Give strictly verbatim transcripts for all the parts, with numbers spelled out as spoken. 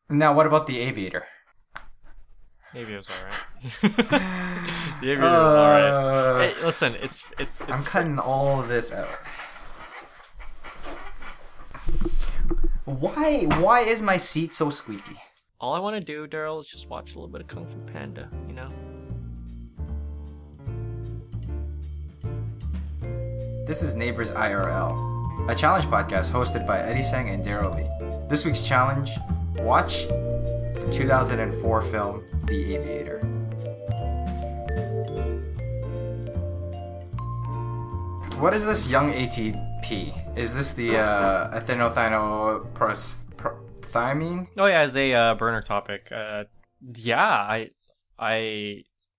Now, what about The Aviator? Maybe it was alright. The Aviator was alright. Uh, Hey, listen, it's it's I'm it's for cutting all of this out. Why? Why is my seat so squeaky? all I want to do, Daryl, is just watch a little bit of Kung Fu Panda. You know. This is Neighbors I R L, a challenge podcast hosted by Eddie Sang and Daryl Lee. This week's challenge: watch the two thousand four film The Aviator. What is this young A T P? Is this the uh, ethanolthioprosthiamine? Oh yeah, as a uh, burner topic, uh, yeah, I I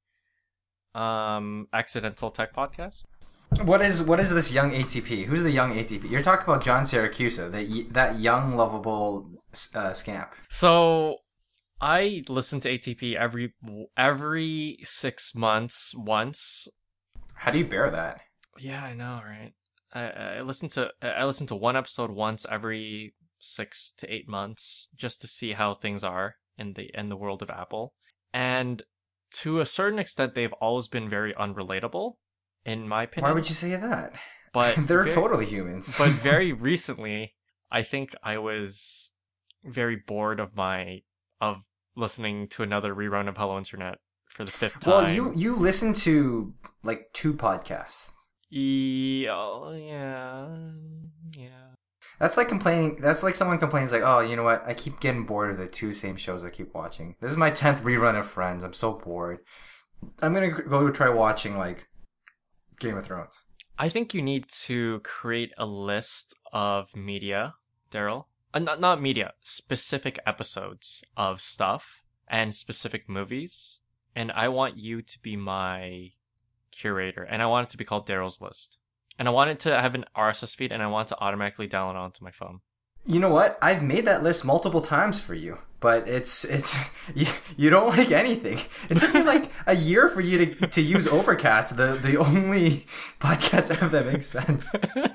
um accidental tech podcast. What is what is this young A T P? Who's the young A T P? You're talking about John Siracusa, that that young lovable uh, scamp. So I listen to A T P every every six months once. How do you bear that? Yeah, I know, right? I I listen to I listen to one episode once every six to eight months just to see how things are in the in the world of Apple. And to a certain extent, they've always been very unrelatable, in my Why opinion. would you say that? But They're very totally humans. but very recently, I think I was very bored of my of listening to another rerun of Hello Internet for the fifth Well, you time. you listen to like two podcasts. E- oh, yeah, yeah. That's like complaining. That's like someone complains like, "Oh, you know what? I keep getting bored of the two same shows I keep watching. This is my tenth rerun of Friends. I'm so bored. I'm gonna go try watching like Game of Thrones." I think you need to create a list of media, Daryl. Uh, not not media, specific episodes of stuff and specific movies. And I want you to be my curator, and I want it to be called Daryl's List. And I want it to have an R S S feed, and I want it to automatically download onto my phone. You know what? I've made that list multiple times for you, but it's it's you, you don't like anything. It took me like a year for you to to use Overcast, the the only podcast app that makes sense.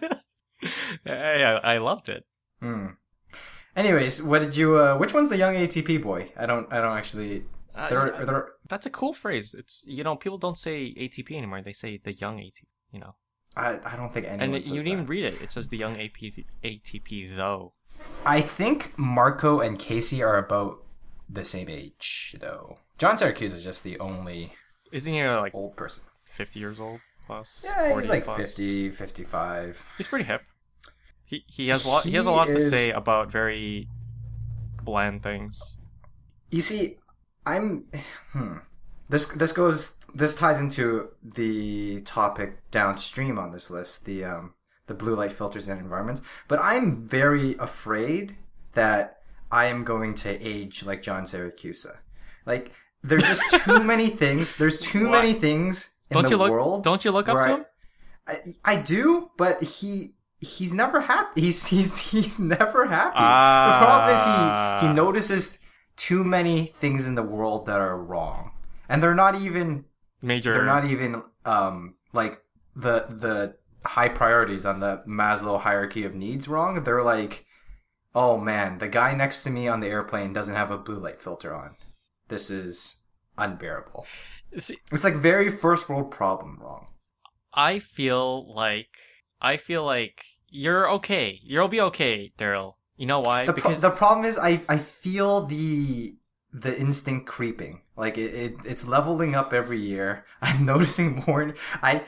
yeah, I loved it. Hmm. Anyways, what did you? Uh, which one's the young A T P boy? I don't. I don't actually. Uh, There. yeah, There. that's a cool phrase. It's you know people don't say A T P anymore. They say the young A T P. You know, I. I don't think and anyone it, you says didn't even that. read it. It says the young A P, A T P though. I think Marco and Casey are about the same age, though. John Syracuse is just the only Isn't he uh, like old person. fifty years old plus? Yeah, he's forty like plus? fifty, fifty-five. He's pretty hip. He he has a lot. He has a He lot to say is. about very bland things. You see, I'm. Hmm. This this goes. This ties into the topic downstream on this list. The um the blue light filters and environments. But I'm very afraid that I am going to age like John Syracuse. Like there's just too many things. There's too What? many things in Don't the you look? world Don't you look up where to I, him? I I do, but he he's never happy. He's he's he's never happy. The problem is he he Ah, notices too many things in the world that are wrong, and they're not even they're major. not even um like the the high priorities on the Maslow hierarchy of needs wrong. They're like, oh man, the guy next to me on the airplane doesn't have a blue light filter on. This is unbearable. See, It's like very first world problem wrong. I feel like I feel like you're okay. You'll be okay, Daryl. You know why? The pro- Because the problem is I I feel the the instinct creeping. Like it, it it's leveling up every year. I'm noticing more. I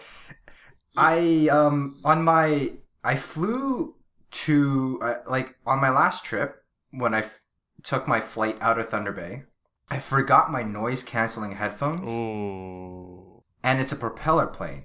I um on my I flew to uh, like on my last trip when I f- took my flight out of Thunder Bay. I forgot my noise canceling headphones, ooh, and it's a propeller plane.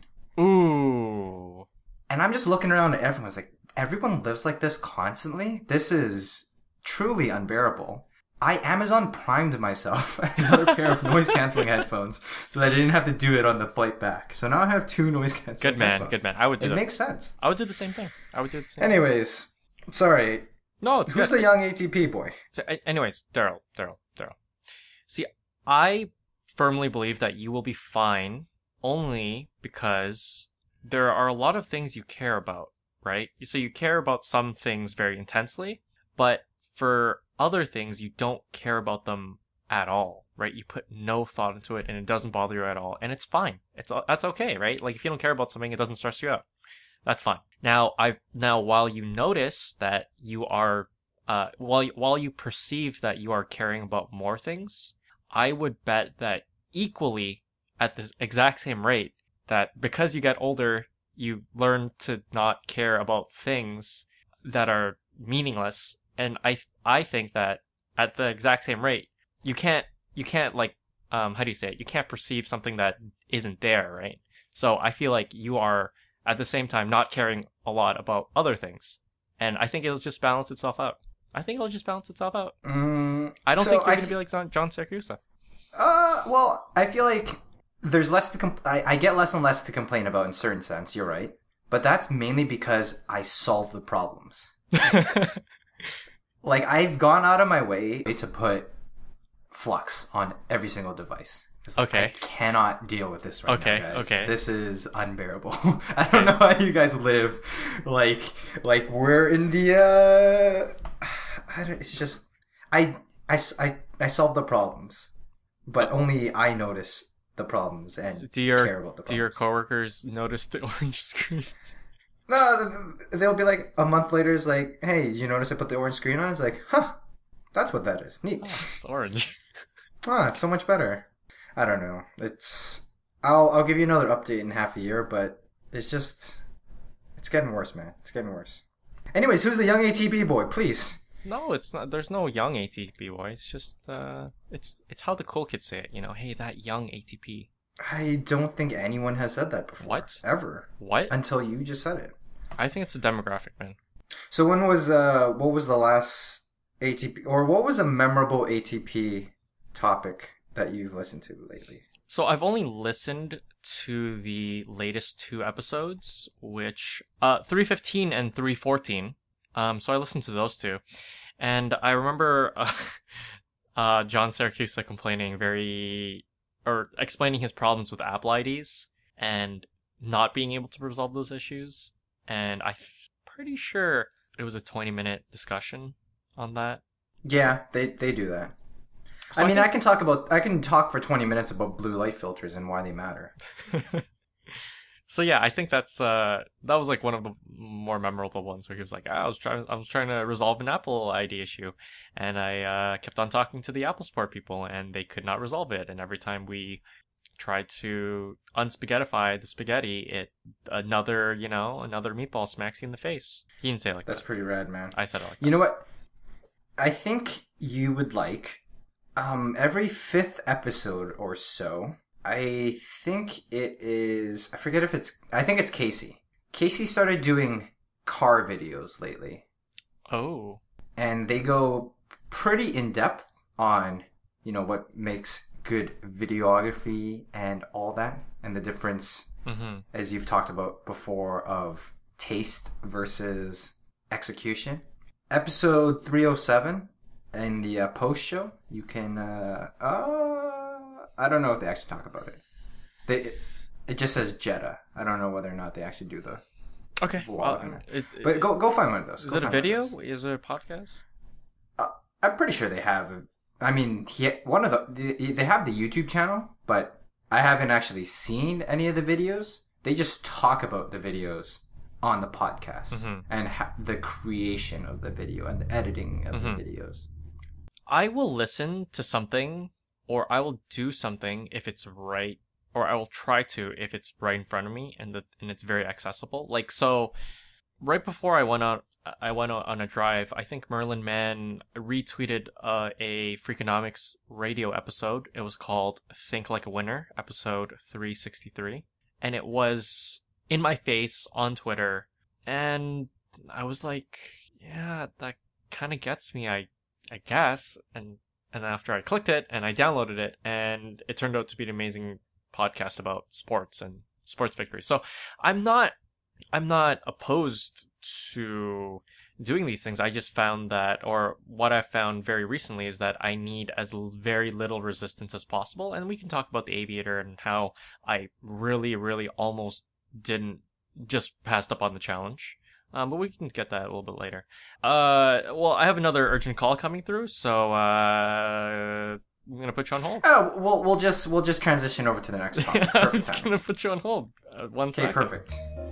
ooh. And I'm just looking around at everyone. It's like everyone lives like this constantly. This is truly unbearable. I Amazon primed myself another pair of noise canceling headphones so that I didn't have to do it on the flight back. So now I have two noise canceling Good man, headphones. good man. I would do It that. makes sense. I would do the same thing. I would do the same thing. Anyways, sorry. No, it's Who's good. the young A T P boy? So, anyways, Daryl, Daryl, Daryl. See, I firmly believe that you will be fine only because there are a lot of things you care about, right? So you care about some things very intensely, but for other things, you don't care about them at all, right? You put no thought into it and it doesn't bother you at all, and it's fine. It's that's okay, right? Like if you don't care about something, it doesn't stress you out. That's fine. Now, I now while you notice that you are uh while you, while you perceive that you are caring about more things, I would bet that equally at the exact same rate that because you get older, you learn to not care about things that are meaningless, and I I think that at the exact same rate, you can't you can't like um how do you say it? You can't perceive something that isn't there, right? So I feel like you are at the same time not caring a lot about other things, and I think it'll just balance itself out. I think it'll just balance itself out. Mm, I don't so think you're I gonna f- be like John John Siracusa. uh, well, I feel like there's less to comp- I, I get less and less to complain about in certain sense. You're right, but that's mainly because I solve the problems. Like I've gone out of my way to put Flux on every single device. It's like, Okay. I cannot deal with this right Okay, now, guys. okay. This is unbearable. I don't know how you guys live. Like, like we're in the. Uh, I don't. It's just I I I I solve the problems, but only I notice the problems and Do your care about the problems. do your coworkers notice the orange screen? No, they'll be like a month later. It's like, hey, did you notice I put the orange screen on? It's like, huh, that's what that is. Neat. Oh, it's orange. Ah, it's so much better. I don't know. It's I'll I'll give you another update in half a year, but it's just it's getting worse, man. It's getting worse. Anyways, who's the young A T P boy? Please. No, it's not. There's no young A T P boy. It's just uh, it's it's how the cool kids say it. You know, hey, that young A T P. I don't think anyone has said that before. What? Ever. What? Until you just said it. I think it's a demographic, man. So when was uh what was the last A T P or what was a memorable A T P topic that you've listened to lately? So I've only listened to the latest two episodes, which uh three fifteen and three fourteen. Um, so I listened to those two, and I remember uh, uh John Siracusa complaining very or explaining his problems with Apple I Ds and not being able to resolve those issues. And I'm pretty sure it was a twenty minute discussion on that. Yeah, they they do that. So I mean, think... I can talk about I can talk for twenty minutes about blue light filters and why they matter. So yeah, I think that's uh that was like one of the more memorable ones where he was like, ah, I was trying I was trying to resolve an Apple I D issue, and I uh, kept on talking to the Apple Support people, and they could not resolve it. And every time we tried to unspaghettify the spaghetti, it another you know another meatball smacks you in the face. He didn't say it like That's that. pretty rad, man. I said it like You know what? I think you would like um every fifth episode or so. I think it is. I forget if it's. I think it's Casey. Casey started doing car videos lately, that. Oh. and they go pretty in depth on you know what makes good videography and all that, and the difference, Mm-hmm. as you've talked about before, of taste versus execution. Episode three oh seven in the uh, post show, you can. Uh, uh, I don't know if they actually talk about it. They it, it just says Jetta. I don't know whether or not they actually do the Okay. vlog Uh, in that. it's, But it, go go find one of those. is Go it a find one of video? those. Is it a podcast? Uh, I'm pretty sure they have. I mean, he one of the they, they have the YouTube channel, but I haven't actually seen any of the videos. They just talk about the videos on the podcast Mm-hmm. and ha- the creation of the video and the editing of Mm-hmm. the videos. I will listen to something, or I will do something if it's right, or I will try to if it's right in front of me and the, and it's very accessible. Like so, right before I went out, I went out on a drive. I think Merlin Mann retweeted uh, a Freakonomics radio episode. It was called "Think Like a Winner," episode three sixty-three, and it was in my face on Twitter, and I was like, "Yeah, that kind of gets me." I I guess, and and after I clicked it and I downloaded it, and it turned out to be an amazing podcast about sports and sports victory. So I'm not I'm not opposed to doing these things. I just found that, or what I've found very recently is that I need as l- very little resistance as possible. And we can talk about the Aviator and how I really, really almost didn't just passed up on the challenge. Um, but we can get that a little bit later. Uh, well, I have another urgent call coming through, so uh, I'm gonna put you on hold. Oh, we'll we'll just we'll just transition over to the next topic. I'm Perfect just time. gonna put you on hold. Uh, one Okay, second. perfect.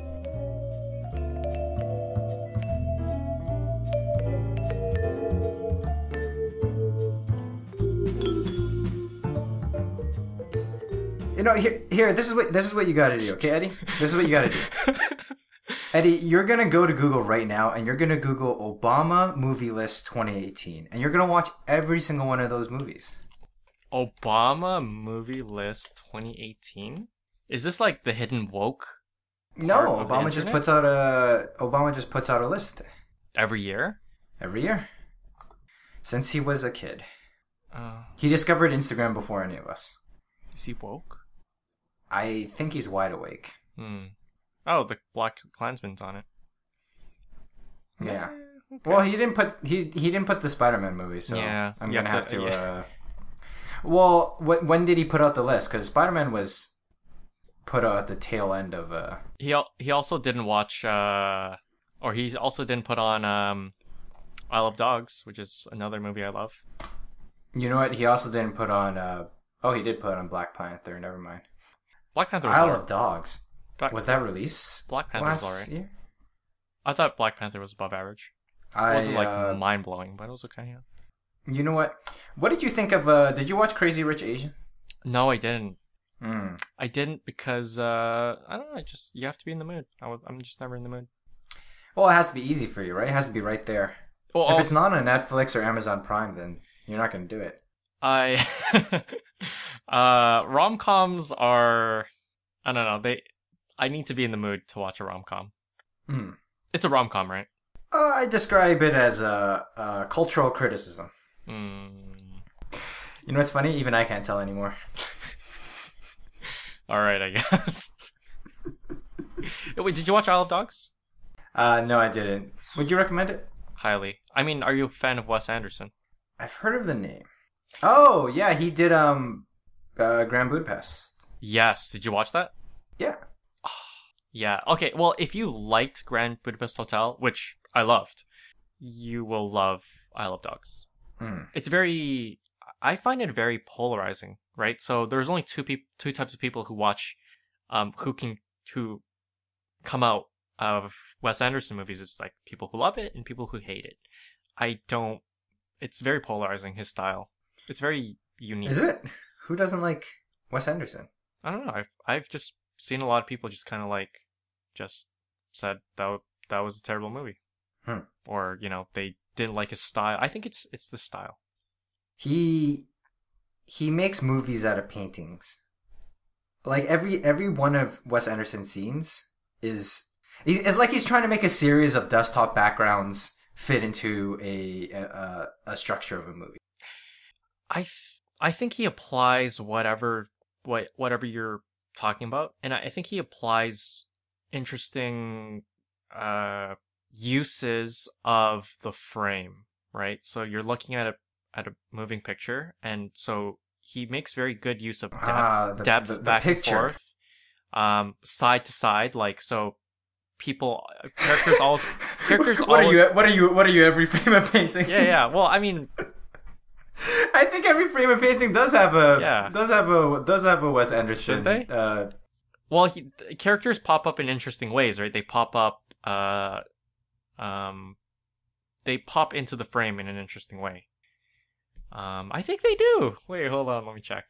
You know, here, here. This is what this is what you got to do, okay, Eddie? This is what you got to do, Eddie. You're gonna go to Google right now, and you're gonna Google Obama movie list twenty eighteen, and you're gonna watch every single one of those movies. Obama movie list twenty eighteen. Is this like the hidden woke? No, part of the Obama just internet? puts out a Obama just puts out a list Every year? every year since he was a kid. Uh, He discovered Instagram before any of us. is he woke? I think he's wide awake. Hmm. Oh, the Black Klansman's on it. Yeah. Okay. Well, he didn't put he he didn't put the Spider-Man movie, so Yeah, I'm you gonna have have to- to. yeah. uh... Well, wh- when did he put out the list? Because Spider-Man was put out at the tail end of. Uh... He al- he also didn't watch, uh, or he also didn't put on um, Isle of Dogs, which is another movie I love. You know what? He also didn't put on. Uh... Oh, he did put on Black Panther. Never mind. Black Panther was Isle alright. of Dogs. Black- Was that released Black Panther was last alright. year? I thought Black Panther was above average. It I wasn't like uh, mind blowing, but it was okay. Yeah. You know what? What did you think of? Uh, did you watch Crazy Rich Asian? No, I didn't. Mm. I didn't because uh, I don't know. I just you have to be in the mood. I was, I'm just never in the mood. Well, it has to be easy for you, right? It has to be right there. Well, If it's also- not on Netflix or Amazon Prime, then you're not going to do it. I uh rom coms are I don't know, they I need to be in the mood to watch a rom com. Hmm. It's a rom com, right? Uh, I describe it as a, a cultural criticism. Mm. You know what's funny? Even I can't tell anymore. Alright, I guess. Wait, did you watch Isle of Dogs? Uh, no, I didn't. Would you recommend it? Highly. I mean, are you a fan of Wes Anderson? I've heard of the name. Oh, yeah, he did um, uh, Grand Budapest. Yes. Did you watch that? Yeah. Yeah. Okay, well, if you liked Grand Budapest Hotel, which I loved, you will love Isle of Dogs. Hmm. It's very I find it very polarizing, right? So there's only two peop- two types of people who watch um who can who come out of Wes Anderson movies. It's like people who love it and people who hate it. I don't it's very polarizing, his style. It's very unique. Is it? Who doesn't like Wes Anderson? I don't know. I've I've just seen a lot of people just kind of like just said that that was a terrible movie. Hmm. Or, you know, they didn't like his style. I think it's it's the style. He he makes movies out of paintings. Like every every one of Wes Anderson's scenes is it's like he's trying to make a series of desktop backgrounds fit into a a, a structure of a movie. I th- I think he applies whatever what whatever you're talking about, and I, I think he applies interesting uh uses of the frame, right? So you're looking at a at a moving picture, and so he makes very good use of depth, Ah, the- depth the- the back picture. and forth, um, side to side, like so. People, characters always, characters what always. are you? What are you? What are you? Every frame of painting. Yeah, yeah. Well, I mean, I think every frame of painting does have a Yeah. does have a does have a Wes Anderson. Should they? Uh, well, he, characters pop up in interesting ways, right? They pop up, uh, um, they pop into the frame in an interesting way. Um, I think they do. Wait, hold on, let me check.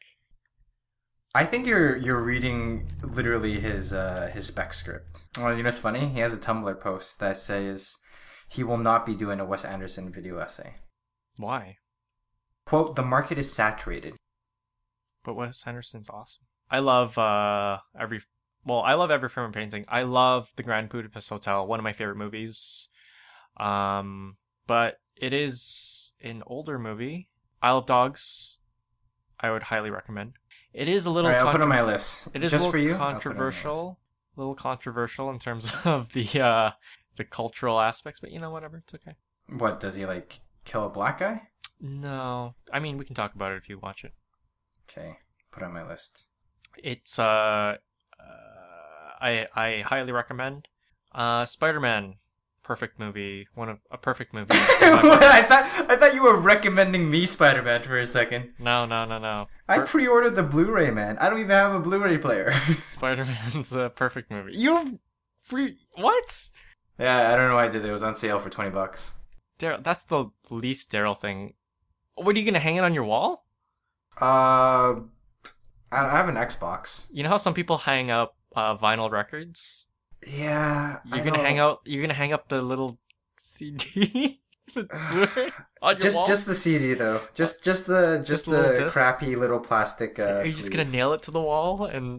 I think you're you're reading literally his uh, his spec script. Well, you know what's funny? He has a Tumblr post that says he will not be doing a Wes Anderson video essay. Why? Quote, the market is saturated. But Wes Anderson's awesome. I love uh every well, I love every film and painting. I love The Grand Budapest Hotel, one of my favorite movies. Um, but it is an older movie. Isle of Dogs, I would highly recommend. It is a little. All right, I'll put it on contro- my list. It is Just a little for you. I'll put it on my controversial, a little controversial in terms of the uh the cultural aspects, but you know, whatever, it's okay. list. What, does he like kill a black guy? No, I mean we can talk about it if you watch it. Okay, put it on my list. It's uh, uh I I highly recommend. Uh, Spider-Man, perfect movie. One of a perfect movie. I thought I thought you were recommending me Spider-Man for a second. No, no, no, no. I Per- pre-ordered the Blu-ray, man. I don't even have a Blu-ray player. Spider-Man's a perfect movie. You free what? Yeah, I don't know why I did it. It was on sale for twenty bucks. Daryl, that's the least Daryl thing. What, are you gonna hang it on your wall? Uh, I have an Xbox. You know how some people hang up uh, vinyl records? Yeah, You're I gonna know. hang out. You're gonna hang up the little C D with Blu-ray on your Just wall. just the C D though. Just just the just, Just a little the disc? crappy little plastic. Uh, Are you sleeve. just gonna nail it to the wall and?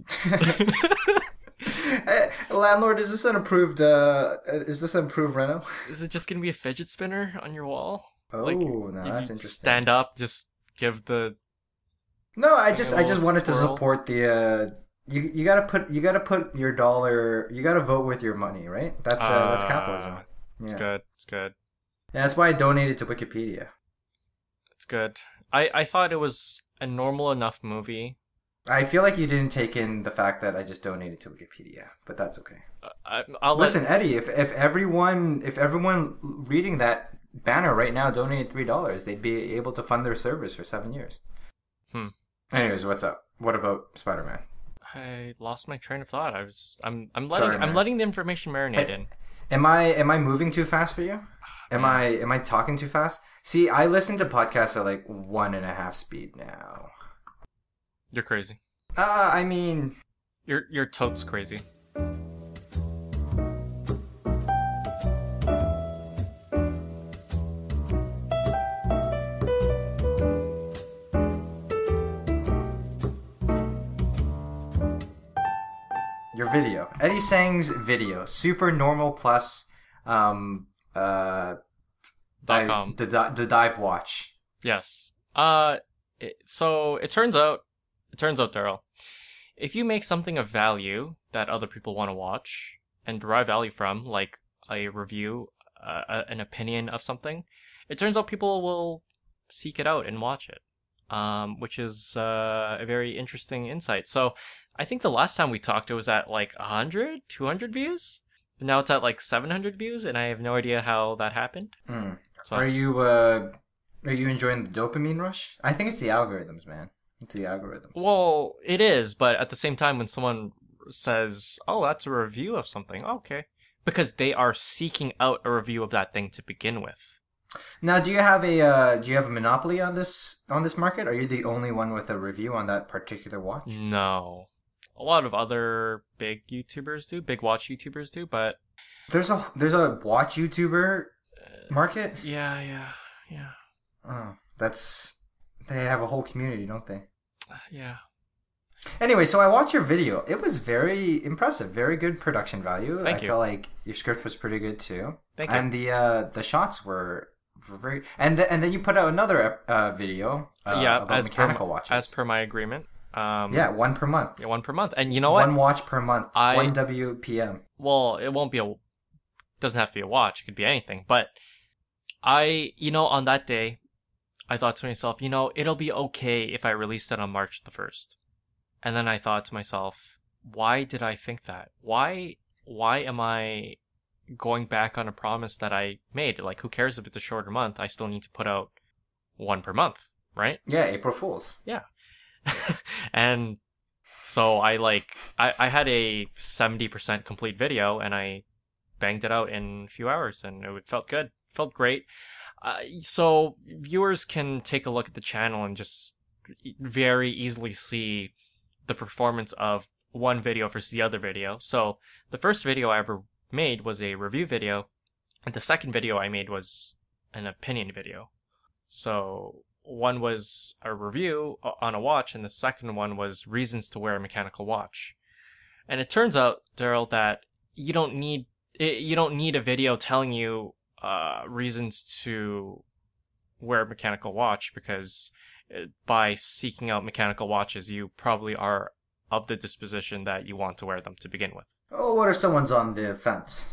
Hey, landlord, is this an approved? Uh, is this an approved reno? Is it just gonna be a fidget spinner on your wall? Oh, Like, no, you that's interesting. Stand up, just give the. No, I Like just a I just little wanted to squirrel. support the. Uh, you you gotta put you gotta put your dollar. You gotta vote with your money, right? That's uh, that's capitalism. Uh, Yeah. It's good. It's good. And that's why I donated to Wikipedia. It's good. I I thought it was a normal enough movie. I feel like you didn't take in the fact that I just donated to Wikipedia, but that's okay. Uh, I, I'll let- Listen, Eddie, if if everyone if everyone reading that banner right now donated three dollars, they'd be able to fund their service for seven years. Hmm. Anyways, what's up? What about Spider-Man? I lost my train of thought. I was just, I'm I'm letting Sorry, I'm man. letting the information marinate Hey. in. Am I am I moving too fast for you? Am I am I talking too fast? See, I listen to podcasts at like one and a half speed now. You're crazy. Uh, I mean, You're you're totes crazy. your video, Eddie Sang's video, super normal plus, um, uh, Dot I- com. the di- the dive watch. Yes. Uh, it, so it turns out, it turns out, Daryl, if you make something of value that other people want to watch and derive value from, like a review, uh, a- an opinion of something, it turns out people will seek it out and watch it, um, which is uh, a very interesting insight. So I think the last time we talked, it was at like one hundred, two hundred views. Now it's at like seven hundred views, and I have no idea how that happened. Mm. So Are you uh, are you enjoying the dopamine rush? I think it's the algorithms, man. It's the algorithms. Well, it is, but at the same time, when someone says, "Oh, that's a review of something," okay, because they are seeking out a review of that thing to begin with. Now, do you have a uh, do you have a monopoly on this on this market? Are you the only one with a review on that particular watch? No, a lot of other big YouTubers do, big watch YouTubers do, but There's a there's a watch YouTuber market. yeah, yeah, yeah, Oh, that's they have a whole community, don't they? yeah. Anyway, so I watched your video. It was very impressive, very good production value. Thank I you. felt like your script was pretty good too, Thank you. and the uh, the shots were, were very. And th- and then you put out another uh, video uh, yeah, about as per mechanical my- watches. as per my agreement. Um, yeah, one per month. yeah, one per month, and you know what? One watch per month. I- One W P M. Well, it won't be a doesn't have to be a watch, it could be anything, but I, you know, on that day I thought to myself, you know, it'll be okay if I released it on March the first. And then I thought to myself, why did I think that? Why why am I going back on a promise that I made? Like, who cares if it's a shorter month? I still need to put out one per month, right? Yeah, April Fools. And so I like I, I had a seventy percent complete video and I banged it out in a few hours and it felt good. Felt great. Uh, so viewers can take a look at the channel and just very easily see the performance of one video versus the other video. So the first video I ever made was a review video, and the second video I made was an opinion video. So one was a review on a watch, and the second one was reasons to wear a mechanical watch. And it turns out, Daryl, that you don't need you don't need a video telling you uh, reasons to wear a mechanical watch, because by seeking out mechanical watches, you probably are of the disposition that you want to wear them to begin with. Oh, what if someone's on the fence?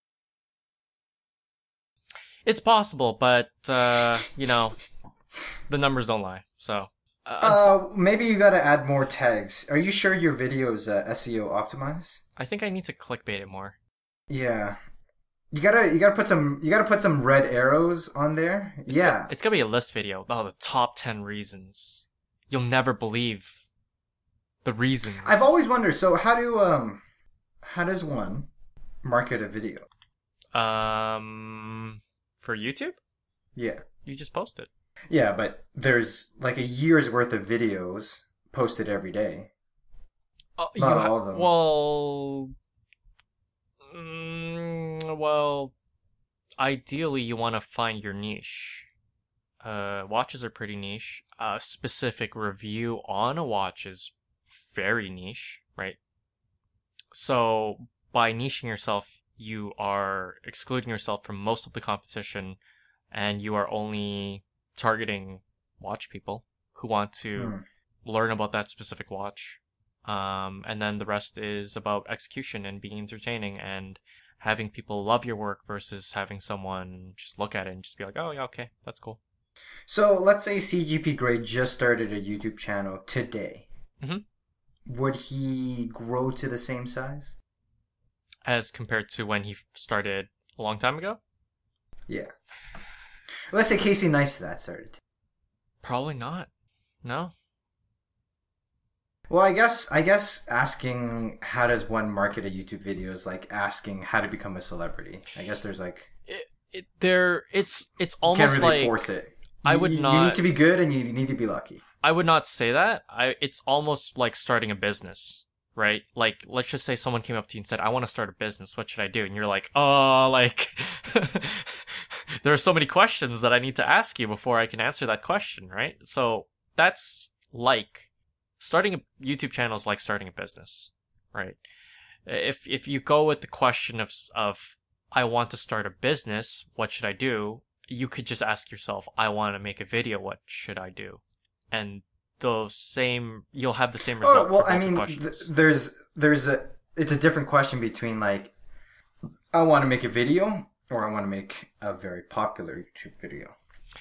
It's possible, but, uh, you know, the numbers don't lie, so... Uh, Uh, maybe you gotta add more tags. Are you sure your video is uh, S E O optimized? I think I need to clickbait it more. Yeah. You gotta you gotta put some you gotta put some red arrows on there. It's got Yeah. it's gonna be a list video. Oh, the top ten reasons. You'll never believe the I've reasons. always wondered. So how do um how does one market a video? Um, for YouTube, Yeah. you just post it. Yeah, but there's like a year's worth of videos posted every day. Oh, Not you ha- all of them. well, mm, well, ideally you want to find your niche. Uh, watches are pretty niche. A specific review on a watch is very niche, right? So by niching yourself, you are excluding yourself from most of the competition, and you are only targeting watch people who want to Hmm. learn about that specific watch. Um, and then the rest is about execution and being entertaining and having people love your work versus having someone just look at it and just be like, oh, yeah, okay, that's cool. So let's say C G P Grey just started a YouTube channel today. hmm Would he grow to the same size? As compared to when he started a long time ago? Yeah. Let's say Casey Neistat started. Probably not. No. Well, I guess I guess asking how does one market a YouTube video is like asking how to become a celebrity. I guess there's like It, it, there, it's, it's you can't almost really like force it. I You, would you need not, to be good and you need to be lucky. I would not say that. I, it's almost like starting a business, right? Like, let's just say someone came up to you and said, I want to start a business. What should I do? And you're like, oh, like, there are so many questions that I need to ask you before I can answer that question, right? So that's like starting a YouTube channel is like starting a business, right? If, if you go with the question of, of, I want to start a business, what should I do? You could just ask yourself, I want to make a video, what should I do? And the same, you'll have the same Oh result for well, I both the mean, th- questions. there's there's a it's a different question between like I want to make a video or I want to make a very popular YouTube video.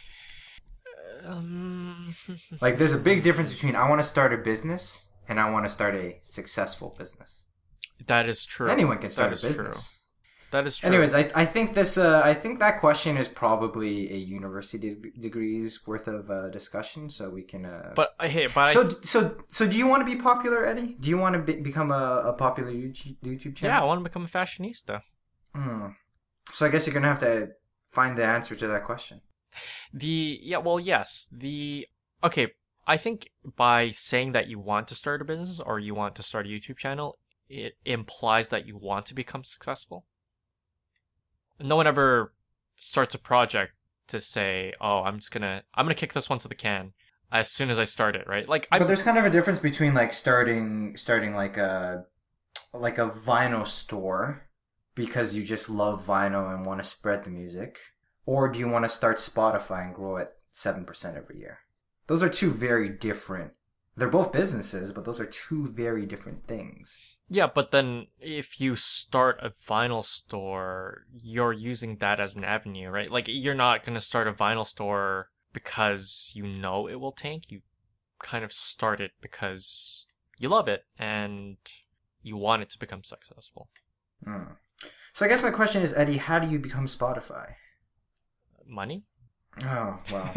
Um, Like, there's a big difference between I want to start a business and I want to start a successful business. that is true. Anyone can That start a is true. business. That is true. Anyways, I, I think this uh, I think that question is probably a university de- degrees worth of uh, discussion. So we can. Uh... But I hey, but I So so so do you want to be popular, Eddie? Do you want to be- become a, a popular YouTube YouTube yeah, I channel? want to become a fashionista. Hmm. So I guess you're gonna have to find the answer to that question. The yeah, well, yes. The okay, I think by saying that you want to start a business or you want to start a YouTube channel, it implies that you want to become successful. No one ever starts a project to say, "Oh, I'm just gonna I'm gonna kick this one to the can as soon as I start it." Right? Like But I'm there's kind of a difference between like starting starting like a like a vinyl store because you just love vinyl and want to spread the music, or do you want to start Spotify and grow it seven percent every year? Those are two very different. They're both businesses, but those are two very different things. Yeah, but then if you start a vinyl store, you're using that as an avenue, right? Like you're not gonna start a vinyl store because you know it will tank. You kind of start it because you love it and you want it to become successful. Hmm. So I guess my question is, Eddie, how do you become Spotify? Money? Oh, well.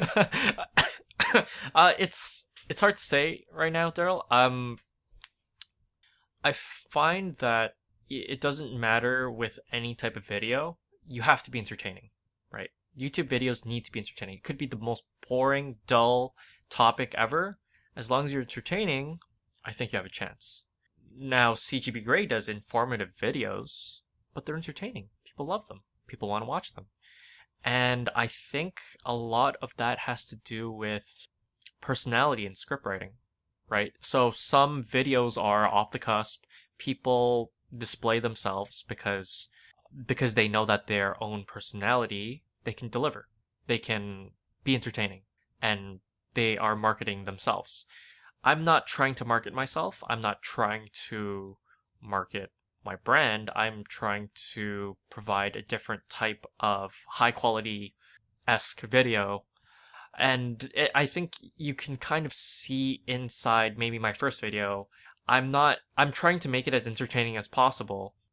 uh, it's it's hard to say right now, Daryl. Um, I find that it doesn't matter with any type of video. You have to be entertaining, right? YouTube videos need to be entertaining. It could be the most boring, dull topic ever. As long as you're entertaining, I think you have a chance. Now, C G P Grey does informative videos, but they're entertaining. People love them. People want to watch them. And I think a lot of that has to do with personality and script writing, right? So some videos are off the cusp. People display themselves because because they know that their own personality they can deliver. They can be entertaining and they are marketing themselves. I'm not trying to market myself. I'm not trying to market my brand. I'm trying to provide a different type of high quality esque video. And it, I think you can kind of see inside maybe my first video. I'm not, I'm trying to make it as entertaining as possible.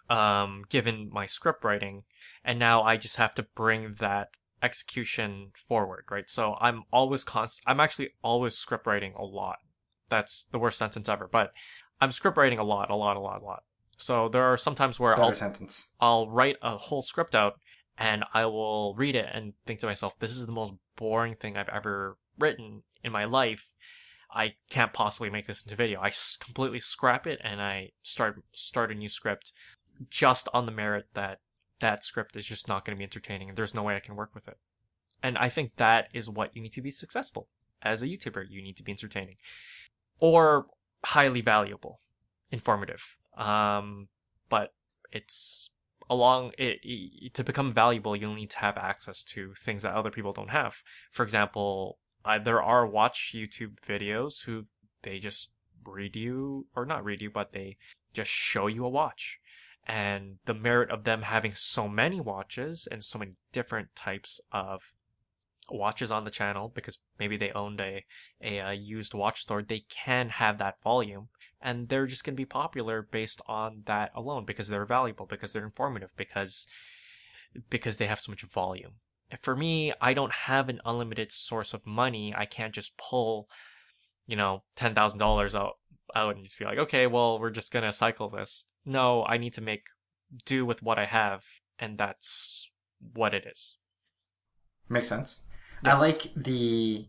um, given my script writing, and now I just have to bring that execution forward, right? So I'm always const I'm actually always script writing a lot. That's the worst sentence ever, but I'm script writing a lot, a lot, a lot, a lot. So there are some times where Better I'll sentence. I'll write a whole script out and I will read it and think to myself, this is the most boring thing I've ever written in my life. I can't possibly make this into video. I s- completely scrap it and I start start a new script just on the merit that that script is just not going to be entertaining and there's no way I can work with it. And I think that is what you need to be successful as a YouTuber. You need to be entertaining or highly valuable, informative. Um, but it's along it, it to become valuable. You'll need to have access to things that other people don't have. For example, uh, there are watch YouTube videos who they just read you or not read you, but they just show you a watch. And the merit of them having so many watches and so many different types of watches on the channel, because maybe they owned a, a, a used watch store, they can have that volume. And they're just going to be popular based on that alone because they're valuable, because they're informative, because because they have so much volume. And for me, I don't have an unlimited source of money. I can't just pull, you know, ten thousand dollars out out and just be like, okay, well, we're just gonna cycle this. No, I need to make do with what I have, and that's what it is. Makes sense. I Yes. like the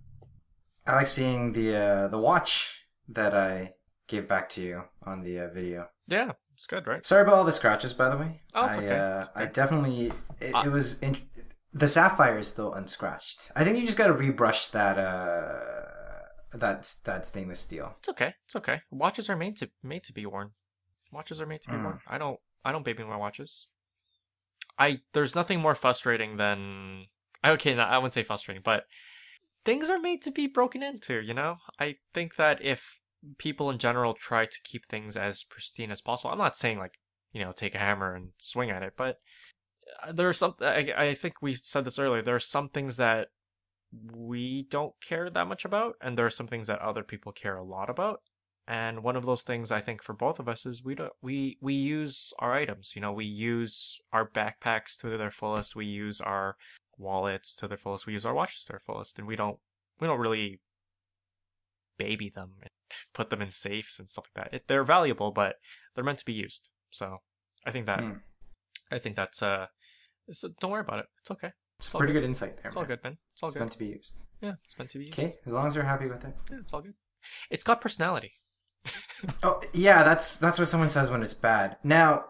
I like seeing the uh, the watch that I gave back to you on the uh, video. Yeah, it's good, right? Sorry about all the scratches, by the way. Oh, it's I okay. uh, It's I okay. definitely it, Uh, it was in, the sapphire is still unscratched. I think you just got to rebrush that uh that that stainless steel. it's okay. It's okay. Watches are made to made to be worn. Watches are made to be Mm. worn. I don't I don't baby my watches. I there's nothing more frustrating than okay, no, I wouldn't say frustrating, but things are made to be broken into, you know? I think that if people in general try to keep things as pristine as possible, I'm not saying like, you know, take a hammer and swing at it, but uh, there are some, I, I think we said this earlier, there are some things that we don't care that much about, and there are some things that other people care a lot about. And one of those things I think for both of us is we don't we we use our items. You know, we use our backpacks to their fullest. We use our wallets to their fullest. We use our watches to their fullest, and we don't we don't really baby them and put them in safes and stuff like that. It, they're valuable, but they're meant to be used. So I think that Mm. I think that's uh. So don't worry about it. It's okay. It's It's all pretty good. good insight there, It's all man. good, man. It's all It's good. meant to be used. Yeah, it's meant to be used. Okay, as long as you're happy with it. Yeah, it's all good. It's got personality. Oh yeah, that's that's what someone says when it's bad. Now,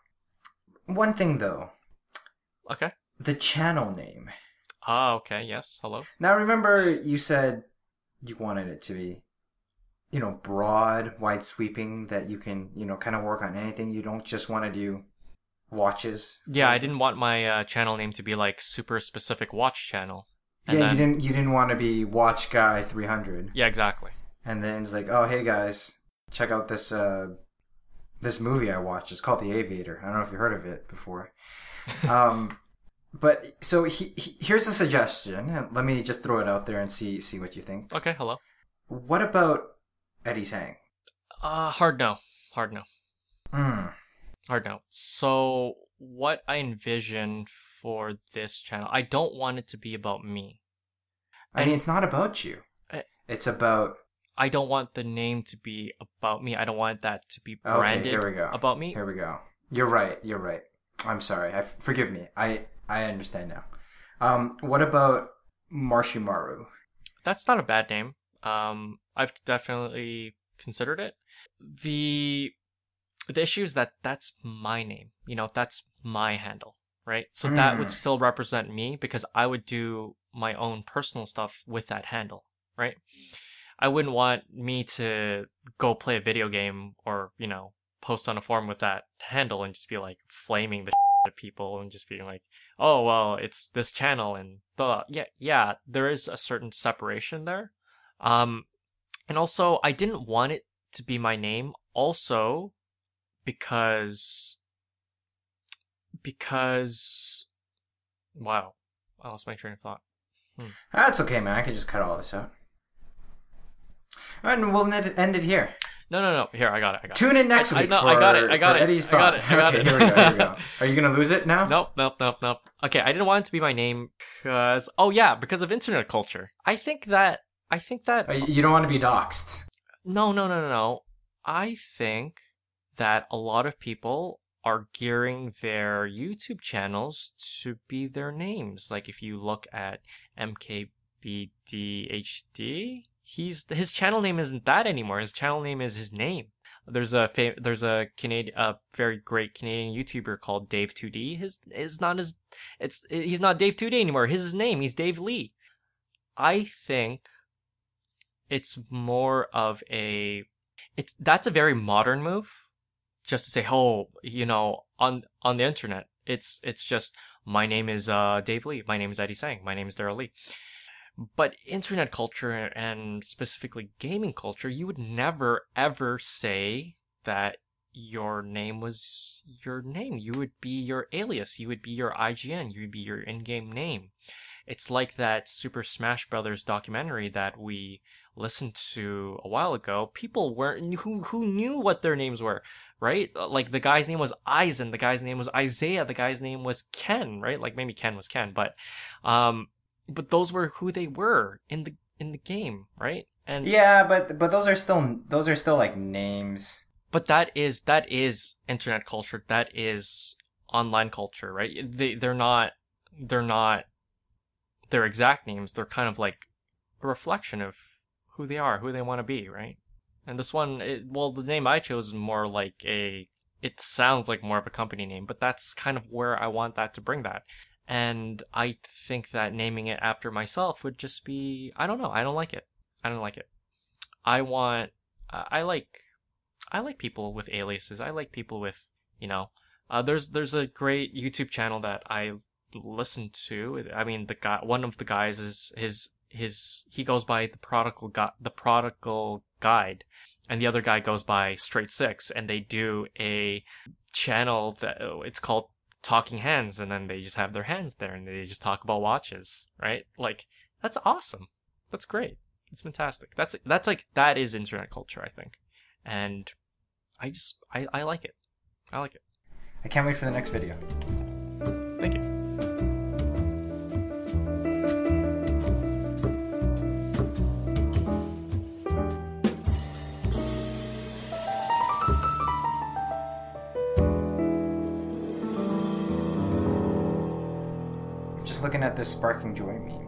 one thing though, Okay. the channel name. Ah, okay. Yes. Hello. Now remember you said you wanted it to be, you know, broad, wide sweeping, that you can, you know, kind of work on anything. You don't just want to do watches Yeah, I forever. didn't want my uh, channel name to be like super specific watch channel. And Yeah, you then, didn't you didn't want to be Watch Guy three hundred. yeah, exactly. And then it's like, "Oh, hey guys, check out this uh this movie I watched. It's called The Aviator. I don't know if you heard of it before." Um but so he, he, here's a suggestion. and Let me just throw it out there and see see what you think. Okay. Hello. What about Eddie Sang? Uh, hard no. Hard no. Mm. Hard no. So, what I envision for this channel, I don't want it to be about me. I mean, And it's not about you. I, It's about I don't want the name to be about me. I don't want that to be okay. branded Here we go. about me. Here we go. You're right. You're right. I'm sorry. I forgive me. I I understand now. Um, what about Marshimaru? That's not a bad name. Um, I've definitely considered it. The the issue is that that's my name. You know, that's my handle, right? So that would Mm. still represent me because I would do my own personal stuff with that handle, right? I wouldn't want me to go play a video game or, you know, post on a forum with that handle and just be like flaming the at people and just being like, oh, well, it's this channel and the, yeah, yeah, there is a certain separation there. Um, and also I didn't want it to be my name also because, because, wow, I lost my train of thought. Hmm. That's okay, man. I can just cut all this out. And we'll end it, end it here. No, no, no. Here, I got it. I got it. Tune in next I, I, week no, for, I got it. I got for it. Eddie's I got thought. it. I got okay, it. here we go. Here we go. Are you gonna lose it now? Nope, nope, nope, nope. Okay, I didn't want it to be my name because oh yeah, because of internet culture. I think that I think that Uh, You don't want to be doxxed. no, no, no, no, no. I think that a lot of people are gearing their YouTube channels to be their names. Like if you look at M K B D H D, he's his channel name isn't that anymore. His channel name is his name. There's a fam- there's a Canadian a very great Canadian YouTuber called Dave two D. His is not his it's he's not Dave two D anymore. His name, he's Dave Lee. I think it's more of a it's that's a very modern move just to say, oh, you know, on on the internet, it's it's just my name is uh Dave Lee, my name is Eddie Sang, my name is Daryl Lee. But internet culture and specifically gaming culture, you would never ever say that your name was your name. You would be your alias. You would be your I G N. You would be your in-game name. It's like that Super Smash Brothers documentary that we listened to a while ago. People weren't who who knew what their names were, right? Like the guy's name was Aizen, the guy's name was Isaiah, the guy's name was Ken, right? Like maybe Ken was Ken, but um but those were who they were in the in the game, right? And Yeah, but but those are still those are still like names. but that is that is internet culture. That is online culture, right? They they're not they're not their exact names. They're kind of like a reflection of who they are, who they want to be, right? And this one, it, well, the name I chose is more like a. It sounds like more of a company name, but that's kind of where I want that to bring that. And I think that naming it after myself would just be, I don't know, I don't like it. I don't like it. I want, I like, I like people with aliases. I like people with, you know, uh, there's, there's a great YouTube channel that I listen to. I mean, the guy, one of the guys is his, his, he goes by the prodigal guy, the prodigal guide. And the other guy goes by Straight Six, and they do a channel that, it's called Talking Hands, and then they just have their hands there and they just talk about watches, right? Like that's awesome. That's great. It's fantastic. That's that's like that is internet culture, I think. And I just I, I like it. I like it. I can't wait for the next video. Thank you. Just looking at this Sparking Joy meme.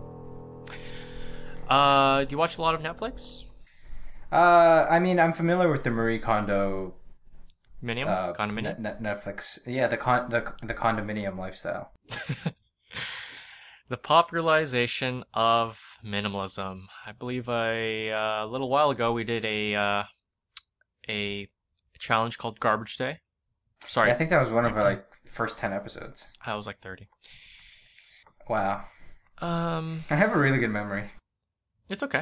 Uh, do you watch a lot of Netflix? Uh, I mean, I'm familiar with the Marie Kondo Minium? uh, Condominium? Net- Net- Netflix. Yeah, the con the the condominium lifestyle. The popularization of minimalism. I believe a uh, little while ago we did a uh, a challenge called Garbage Day. Sorry, Yeah, I think that was one of our like first ten episodes. I was like thirty. Wow, Um, I have a really good memory. it's okay.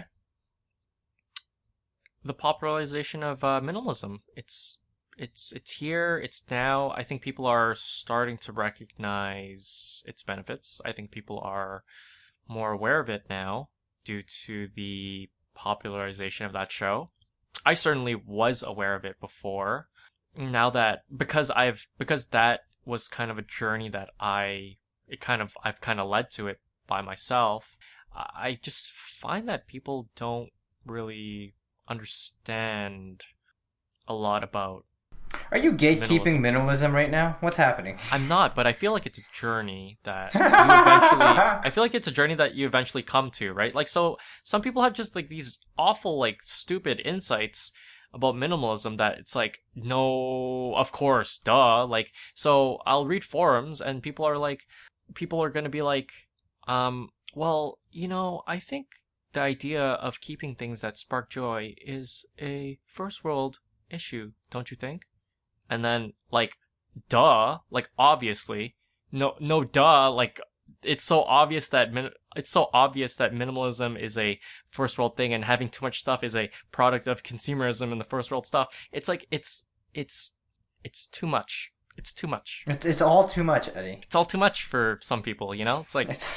The popularization of uh, minimalism. It's it's it's here. It's now. I think people are starting to recognize its benefits. I think people are more aware of it now due to the popularization of that show. I certainly was aware of it before. Now that because I've because that was kind of a journey that I it kind of I've kind of led to it by myself. I just find that people don't really understand a lot about. Are you gatekeeping minimalism, right now? What's happening? I'm not, but I feel like it's a journey that you eventually I feel like it's a journey that you eventually come to, right? Like so some people have just like these awful like stupid insights about minimalism that it's like, no, of course, duh. Like so I'll read forums and people are like people are going to be like um well, you know, I think the idea of keeping things that spark joy is a first world issue, don't you think? And then, like, duh, like, obviously, no, no, duh, like, it's so obvious that, min- it's so obvious that minimalism is a first world thing and having too much stuff is a product of consumerism and the first world stuff. It's like, it's, it's, it's too much. It's too much. It's, it's all too much, Eddie. It's all too much for some people, you know? It's like, It's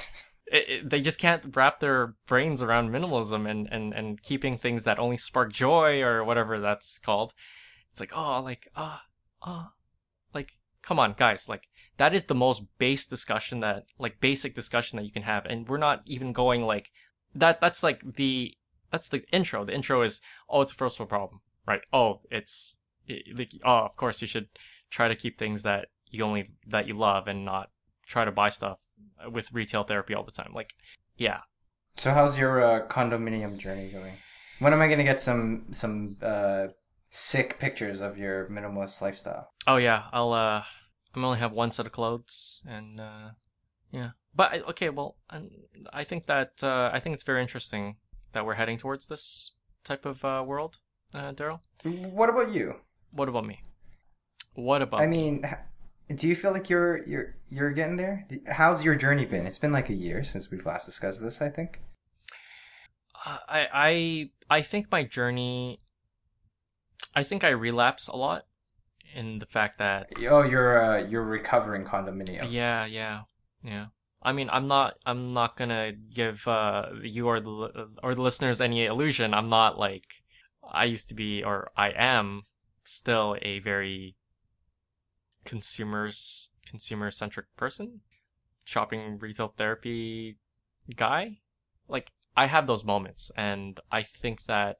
it, it, they just can't wrap their brains around minimalism and, and, and keeping things that only spark joy or whatever that's called. It's like, oh, like, ah, uh, ah, uh, like, come on, guys. Like, that is the most base discussion that, like, basic discussion that you can have. And we're not even going, like, that, that's like the, that's the intro. The intro is, oh, it's a first world problem, right? Oh, it's, it, like, oh, of course you should try to keep things that you only, that you love and not try to buy stuff with retail therapy all the time. Like, yeah. So how's your uh, condominium journey going? When am I gonna get some some uh, sick pictures of your minimalist lifestyle? Oh yeah, I'll uh, I'm only have one set of clothes and uh, yeah. But I- okay, well, I, I think that uh, I think it's very interesting that we're heading towards this type of uh, world, uh, Daryl. What about you? What about me? What about I me? mean, h- do you feel like you're you're you're getting there? How's your journey been? It's been like a year since we've last discussed this, I think. Uh, I I I think my journey. I think I relapse a lot in the fact that Oh, you're uh, you're recovering condominium. yeah, yeah, yeah. I mean, I'm not I'm not gonna give uh you or the li- or the listeners any illusion. I'm not like I used to be, or I am still a very consumers consumer centric person, shopping retail therapy guy. Like I have those moments, and I think that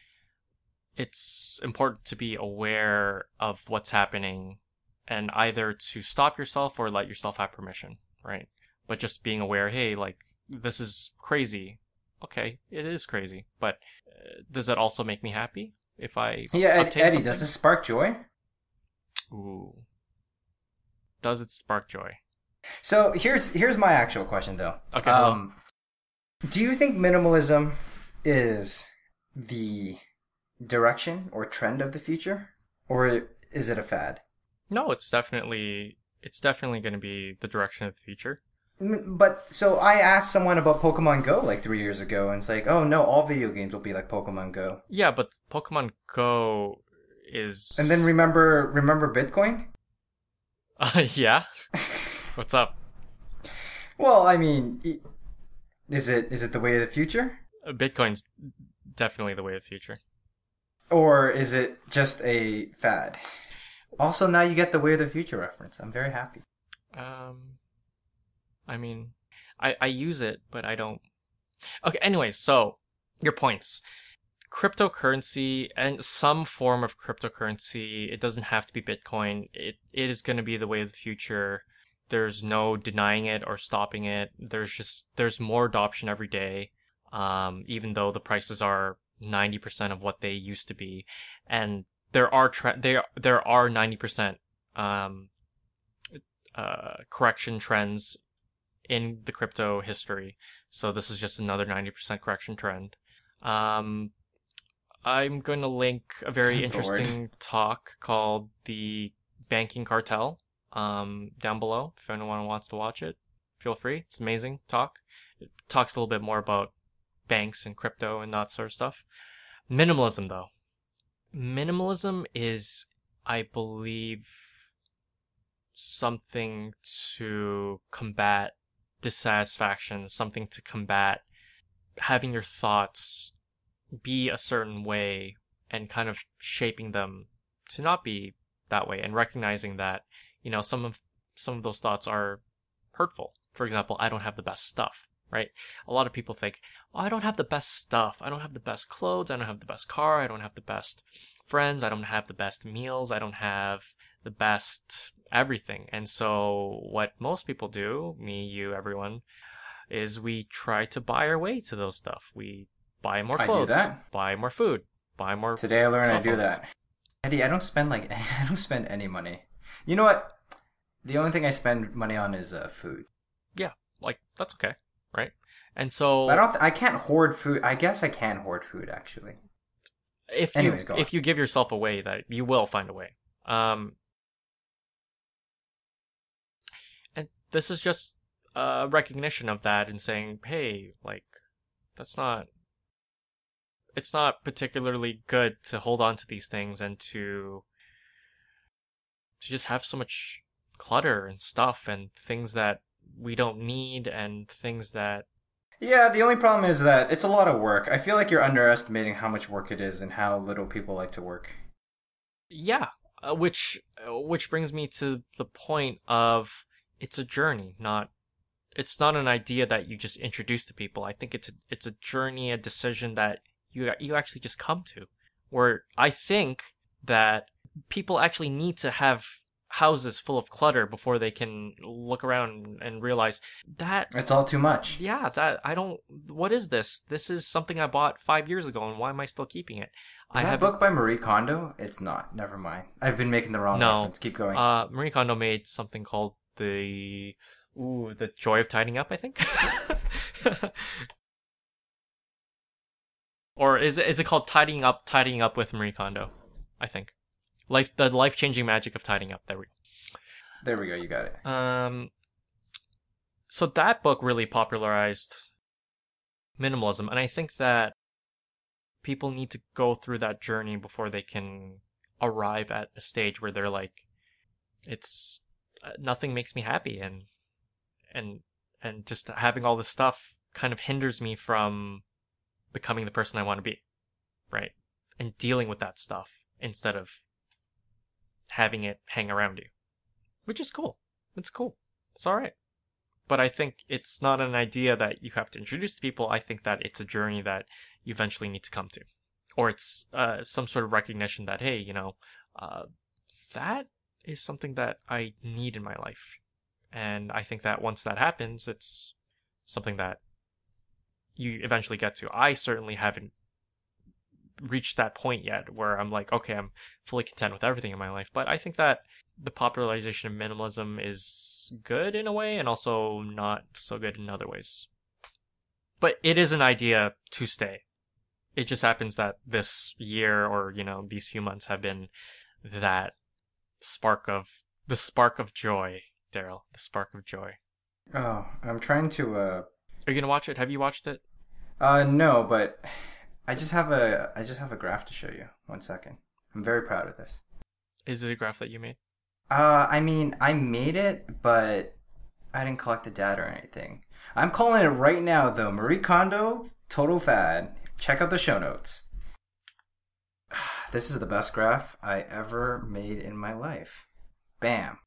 it's important to be aware of what's happening and either to stop yourself or let yourself have permission, right? But just being aware, hey, like this is crazy. Okay, it is crazy, but uh, does it also make me happy if I Yeah, Ed, obtain Eddie, does something? this spark joy? Ooh, does it spark joy? So here's here's my actual question though. Okay, hello. Um, do you think minimalism is the direction or trend of the future, or is it a fad? No, it's definitely it's definitely going to be the direction of the future. But so I asked someone about Pokemon Go like three years ago, and it's like, oh no, all video games will be like Pokemon Go. Yeah, but Pokemon Go And then is remember, remember Bitcoin? uh, yeah. What's up? Well, I mean, is it is it the way of the future, Uh, Bitcoin's definitely the way of the future. or is it just a fad? Also, now you get the way of the future reference. I'm very happy. Um, I mean, I I use it, but I don't. Okay, anyways, so your points. Cryptocurrency and some form of cryptocurrency, it doesn't have to be Bitcoin. It it is going to be the way of the future. There's no denying it or stopping it. There's just there's more adoption every day. Um, even though the prices are ninety percent of what they used to be, and there are tre- there there are ninety percent um uh correction trends in the crypto history. So this is just another ninety percent correction trend. Um, I'm going to link a very Bored. interesting talk called The Banking Cartel um, down below. If anyone wants to watch it, feel free. It's an amazing talk. It talks a little bit more about banks and crypto and that sort of stuff. Minimalism, though. Minimalism is, I believe, something to combat dissatisfaction, something to combat having your thoughts be a certain way and kind of shaping them to not be that way and recognizing that, you know, some of some of those thoughts are hurtful. For example, I don't have the best stuff, right? A lot of people think, oh, I don't have the best stuff. I don't have the best clothes. I don't have the best car. I don't have the best friends. I don't have the best meals. I don't have the best everything. And so what most people do, me, you, everyone, is we try to buy our way to those stuff. We buy more I do clothes, that. buy more food, buy more Today I learned I cell do phones. that. Eddie, I don't spend like I don't spend any money. You know what? The only thing I spend money on is uh, food. Yeah, like that's okay, right? And But I so don't. Th- I can't hoard food. I guess I can hoard food actually. if you Anyways, go on. if you give yourself away, that you will find a way. Um, and this is just a recognition of that and saying, hey, like that's not it's not particularly good to hold on to these things and to to just have so much clutter and stuff and things that we don't need and things that Yeah, the only problem is that it's a lot of work. I feel like you're underestimating how much work it is and how little people like to work. yeah, uh, which uh, which brings me to the point of it's a journey, not it's not an idea that you just introduce to people. I think it's a, it's a journey, a decision that you you actually just come to. Where I think that people actually need to have houses full of clutter before they can look around and realize that It's all too much. yeah, that I don't what is this? This is something I bought five years ago and why am I still keeping it? Is I that have book by Marie Kondo? It's not. Never mind. I've been making the wrong no. reference. Keep going. Uh Marie Kondo made something called the ooh, the joy of tidying up, I think. Or is it is it called tidying up tidying up with Marie Kondo? I think. Life the life-changing magic of tidying up. There we There we go. You got it. go. Um so that book really popularized minimalism, and I think that people need to go through that journey before they can arrive at a stage where they're like it's uh, nothing makes me happy, and and and just having all this stuff kind of hinders me from becoming the person I want to be, right? And dealing with that stuff instead of having it hang around you, which is cool. It's cool. It's all right. But I think it's not an idea that you have to introduce to people. I think that it's a journey that you eventually need to come to. Or it's uh, some sort of recognition that, hey, you know, uh, that is something that I need in my life. And I think that once that happens, it's something that you eventually get to. I certainly haven't reached that point yet where I'm like, okay, I'm fully content with everything in my life. But I think that the popularization of minimalism is good in a way and also not so good in other ways. But it is an idea to stay. It just happens that this year or, you know, these few months have been that spark of, the spark of joy, Daryl. The spark of joy. Oh, I'm trying to. Uh, Are you going to watch it? Have you watched it? uh, no, but I just have a. I just have a graph to show you. One second. I'm very proud of this. Is it a graph that you made? Uh, I mean, I made it, but I didn't collect the data or anything. I'm calling it right now, though. Marie Kondo, total fad. Check out the show notes. This is the best graph I ever made in my life. Bam.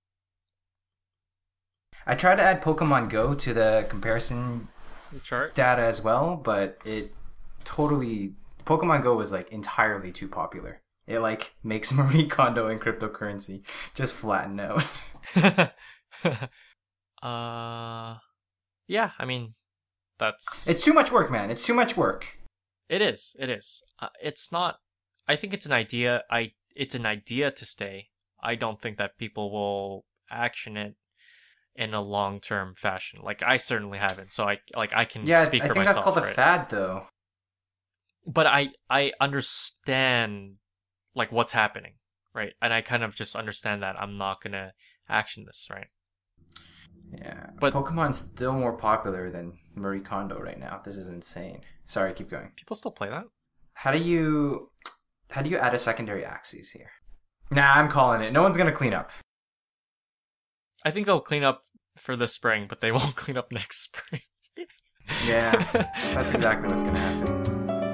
I tried to add Pokemon Go to the comparison The chart? data as well, but it totally... Pokemon Go was, like, entirely too popular. It, like, makes Marie Kondo and cryptocurrency just flatten out. uh, yeah, I mean, that's... It's too much work, man. It's too much work. It is, it is. Uh, it's not... I think it's an idea. I It's an idea to stay. I don't think that people will action it in a long-term fashion. Like, I certainly haven't, so I like I can Yeah, speak I for think myself. that's called a right? fad, though. But I I understand like what's happening, right? And I kind of just understand that I'm not gonna action this, right? Yeah, But- but Pokemon's still more popular than Marie Kondo right now. This is insane. Sorry, keep going. People still play that. How do you how do you add a secondary axis here? Nah, I'm calling it. No one's gonna clean up. I think they'll clean up for this spring, but they won't clean up next spring. Yeah, that's exactly what's gonna happen.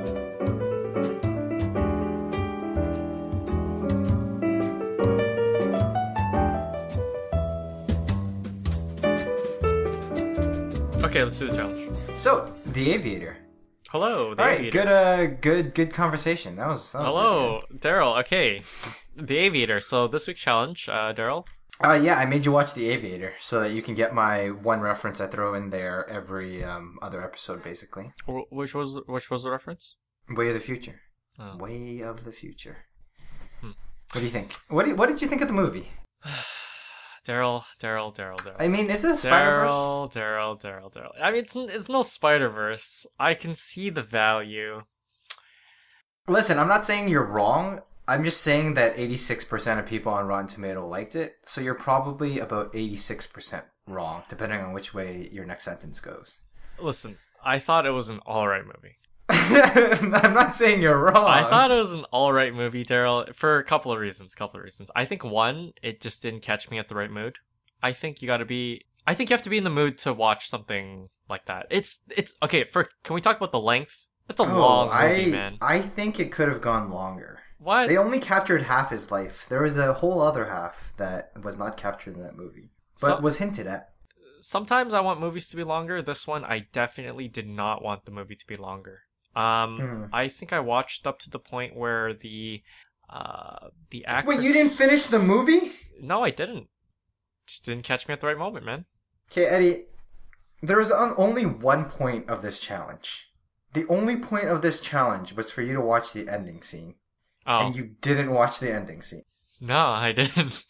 Okay, let's do the challenge. So, the Aviator. Hello, the All right, Aviator. good, uh, good, good conversation. That was. That was Hello, Daryl. Okay, the Aviator. So this week's challenge, uh, Daryl. really good. Uh, yeah, I made you watch the Aviator so that you can get my one reference I throw in there every um, other episode, basically. Wh- Which was which was the reference? Way of the Future. Oh. Way of the Future. Hmm. What do you think? What do you, What did you think of the movie? Daryl, Daryl, Daryl, Daryl. I mean, is it a Spider Verse? Daryl, Daryl, Daryl, Daryl. I mean, it's it's no Spider Verse. I can see the value. Listen, I'm not saying you're wrong. I'm just saying that eighty-six percent of people on Rotten Tomato liked it, so you're probably about eighty-six percent wrong, depending on which way your next sentence goes. Listen, I thought it was an alright movie. I'm not saying you're wrong. I thought it was an alright movie, Daryl, for a couple of reasons. Couple of reasons. I think one, it just didn't catch me at the right mood. I think you got to be. I think you have to be in the mood to watch something like that. It's it's okay. For can we talk about the length? It's a Oh, long movie, I man. I think it could have gone longer. What? They only captured half his life. There was a whole other half that was not captured in that movie, but So, was hinted at. sometimes I want movies to be longer. This one, I definitely did not want the movie to be longer. Um, Hmm. I think I watched up to the point where the uh the actress. Wait, you didn't finish the movie? No, I didn't. Just didn't catch me at the right moment, man. Okay, Eddie. There is on- only one point of this challenge. The only point of this challenge was for you to watch the ending scene, Oh and you didn't watch the ending scene. no, I didn't.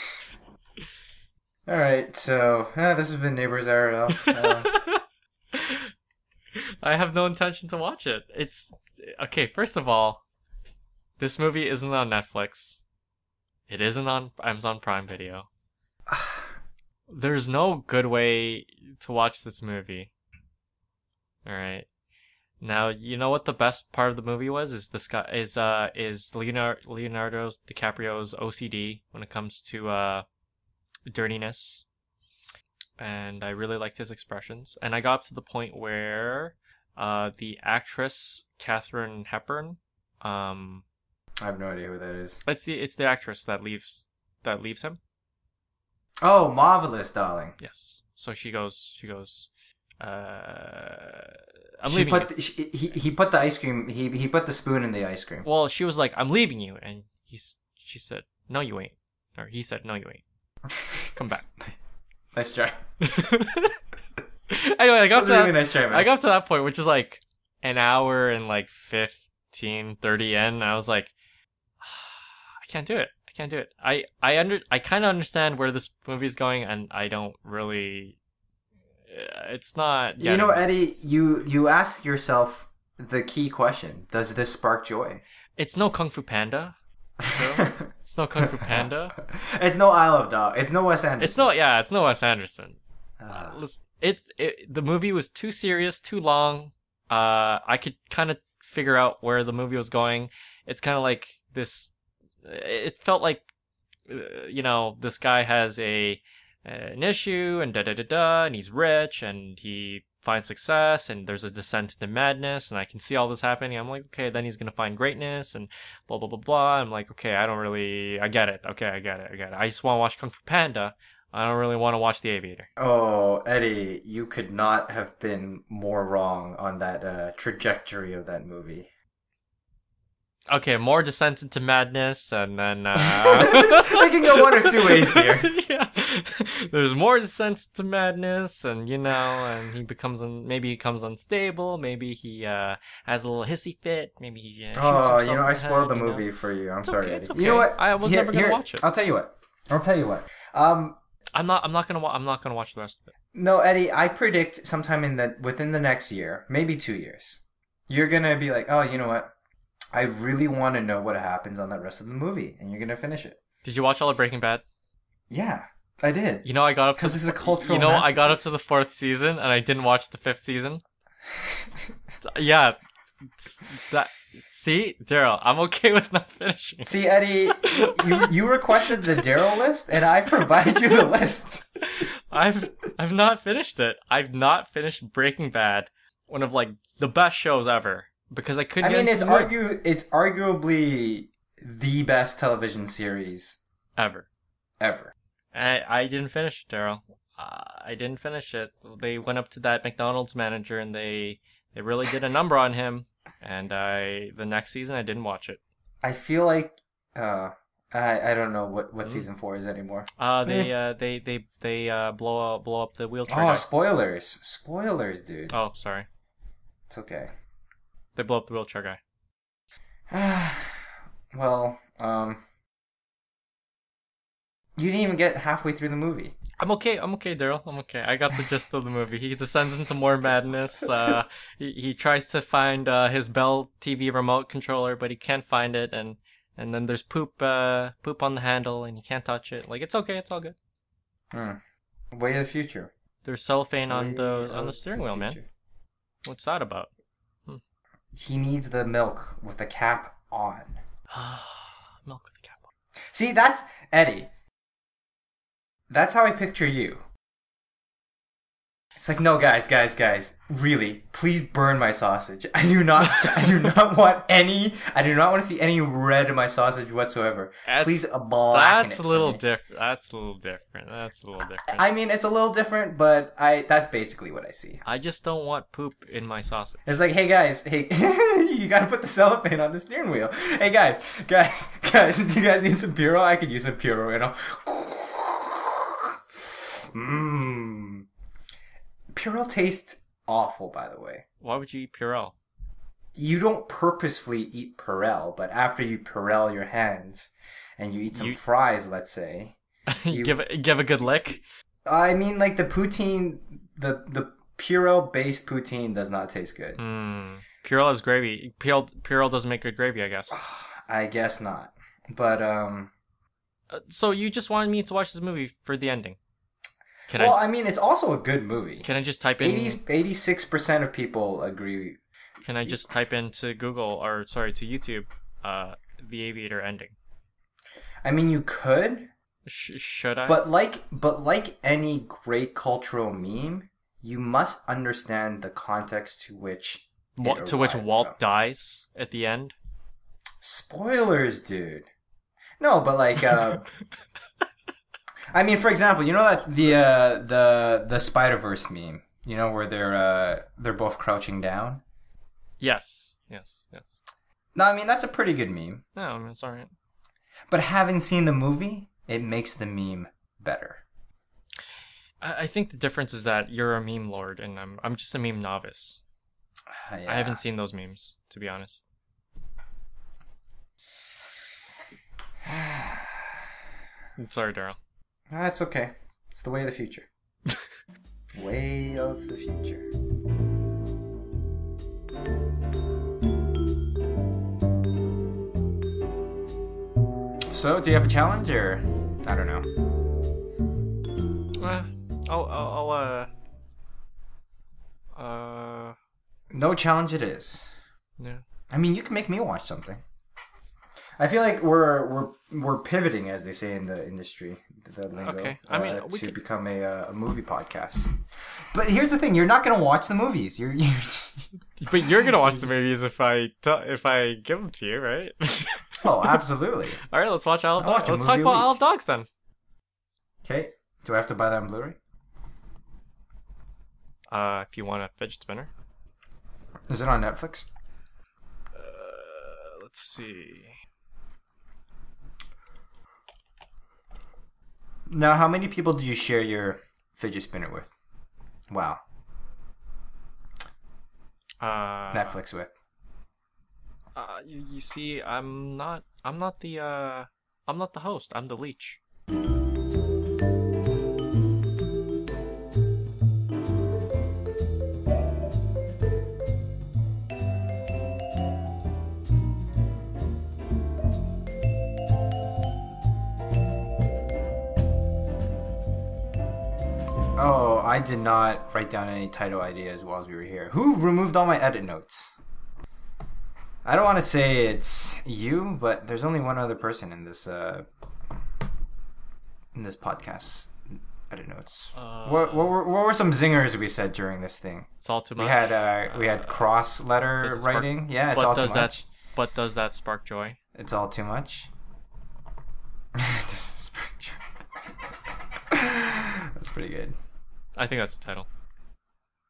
All right, so uh, this has been Neighbors R L. Uh, I have no intention to watch it. It's okay. First of all, this movie isn't on Netflix. It isn't on Amazon Prime Video. There's no good way to watch this movie. All right. Now you know what the best part of the movie was is this guy is uh is Leonardo Leonardo DiCaprio's O C D when it comes to uh dirtiness, and I really liked his expressions. And I got up to the point where uh the actress Katharine Hepburn, um, I have no idea who that is. it's the it's the actress that leaves that leaves him. Oh, Marvelous, darling. Yes. So she goes she goes. Uh, I'm She leaving you. put the, she, he he put the ice cream. He he put the spoon in the ice cream. Well, she was like, "I'm leaving you," and he's she said, "No, you ain't," or he said, "No, you ain't. Come back." Nice try. Anyway, I got That was to a that, really nice try, man. I got to that point, which is like an hour and like fifteen, thirty in. And I was like, I can't do it. I can't do it. I I under I kind of understand where this movie is going, and I don't really. It's not. You know, getting- Eddie, you you ask yourself the key question: does this spark joy? It's no Kung Fu Panda. Bro. It's no Kung Fu Panda. It's no Isle of Dog. It's no Wes Anderson. It's no. Yeah, it's no Wes Anderson. Uh, Listen, it, it the movie was too serious, too long. Uh, I could kind of figure out where the movie was going. It's kind of like this. It felt like, uh, you know, this guy has a an issue and da da da da, and he's rich and he finds success and there's a descent into madness and I can see all this happening. I'm like, okay, then he's gonna find greatness and blah blah blah blah. I'm like, okay, I don't really, I get it. Okay, I get it. I get it. I just want to watch Kung Fu Panda. I don't really want to watch The Aviator. oh, Eddie, you could not have been more wrong on that uh, trajectory of that movie. Okay, more descent into madness, and then uh They can go one or two ways here. Yeah, there's more descent into madness, and you know, and he becomes un- maybe he becomes unstable, maybe he uh has a little hissy fit, maybe he uh, shoots Oh, himself you know, in I the spoiled head, the you know? movie for you. I'm It's sorry, okay, Eddie. it's You know okay. what? I was never gonna watch it. I'll tell you what. I'll tell you what. Um, I'm not. I'm not gonna. Wa- I'm not gonna watch the rest of it. no, Eddie, I predict sometime in the within the next year, maybe two years, you're gonna be like, oh, you know what? I really want to know what happens on that rest of the movie, and you're gonna finish it. Did you watch all of Breaking Bad? Yeah, I did. You know, I got up to Because the, it's a cultural. You know, I got up masterpiece. to the fourth season, and I didn't watch the fifth season. Yeah, that. See, Daryl, I'm okay with not finishing. See, Eddie, you you requested the Daryl list, and I provided you the list. I've I've not finished it. I've not finished Breaking Bad, one of like the best shows ever, because I couldn't. I mean, get it's into the mood argue it's arguably the best television series ever. ever. I I didn't finish it, Daryl. Uh, I didn't finish it. They went up to that McDonald's manager and they they really did a number on him. And I the next season I didn't watch it. I feel like uh, I I don't know what, what Mm. season four is anymore. Uh they uh they they they uh blow up blow up the wheelchair. Oh, guy. spoilers! Spoilers, dude. Oh, sorry. It's okay. They blow up the wheelchair guy. Well, um, you didn't even get halfway through the movie. I'm okay. I'm okay, Daryl. I'm okay. I got the gist of the movie. He descends into more madness. Uh, he he tries to find uh, his Bell T V remote controller, but he can't find it, and and then there's poop uh poop on the handle, and he can't touch it. Like it's okay. It's all good. Hmm. Way of the future. There's cellophane on Way the on the of steering wheel, man. future. What's that about? He needs the milk with the cap on. Milk with the cap on. See, that's Eddie. That's how I picture you. It's like, no, guys, guys, guys, really, please burn my sausage. I do not, I do not want any, I do not want to see any red in my sausage whatsoever. That's, Please blacken that's it a for little me. different. That's a little different. That's a little different. I mean, it's a little different, but I, that's basically what I see. I just don't want poop in my sausage. It's like, hey guys, hey, you gotta put the cellophane on the steering wheel. Hey guys, guys, guys, do you guys need some Purell? I could use some Purell, you know. Mmm. Purell tastes awful, by the way. Why would you eat Purell? You don't purposefully eat Purell, but after you Purell your hands and you eat some You- fries, let's say. You- give it, give a good lick. I mean, like the poutine, the the Purell based poutine does not taste good. Mm. Purell is gravy. Purell, Purell doesn't make good gravy, I guess. I guess not. But um, Uh, so you just wanted me to watch this movie for the ending? Can well, I? I mean, it's also a good movie. Can I just type in? eighty-six percent of people agree. Can I just type into Google or sorry to YouTube, uh, The Aviator ending? I mean, you could, Sh- should I? but like, but like any great cultural meme, you must understand the context to which it Wa- to which arrived Walt from. dies at the end. Spoilers, dude. No, but like, uh, I mean, for example, you know that the uh, the the Spider Verse meme, you know, where they're uh, they're both crouching down. Yes, yes, yes. No, I mean that's a pretty good meme. No, I mean, it's alright. But having seen the movie, it makes the meme better. I-, I think the difference is that you're a meme lord and I'm I'm just a meme novice. Uh, yeah. I haven't seen those memes, to be honest. I'm sorry, Daryl. That's okay. It's the way of the future. Way of the future. So, do you have a challenge, or I don't know? Uh, I'll, I'll, I'll uh, uh, No challenge, it is. yeah. I mean, you can make me watch something. I feel like we're we're we're pivoting, as they say in the industry, the lingo, Okay. I mean, uh, we to could- become a uh, a movie podcast. But here's the thing: you're not gonna watch the movies. You're, you're just... But you're gonna watch the movies if I t- if I give them to you, right? Oh, absolutely. All right, let's watch Isle of I'll watch Dogs. a Let's talk movie a about Isle of week. Dogs then. Okay. Do I have to buy that on Blu-ray? Uh, if you want a fidget spinner. Is it on Netflix? Uh, let's see. Now, how many people do you share your fidget spinner with? Wow. Uh, Netflix with. Uh, you, you see, I'm not. I'm not the. Uh, I'm not the host. I'm the leech. Oh, I did not write down any title ideas while we were here. Who removed all my edit notes? I don't want to say it's you, but there's only one other person in this uh in this podcast edit notes. Uh, what what were, what were some zingers we said during this thing? It's all too much. We had uh we had Uh, cross letter does it spark- writing. Yeah, it's but all too does much. that? But does that spark joy? It's all too much. This is pretty- That's pretty good. I think that's the title.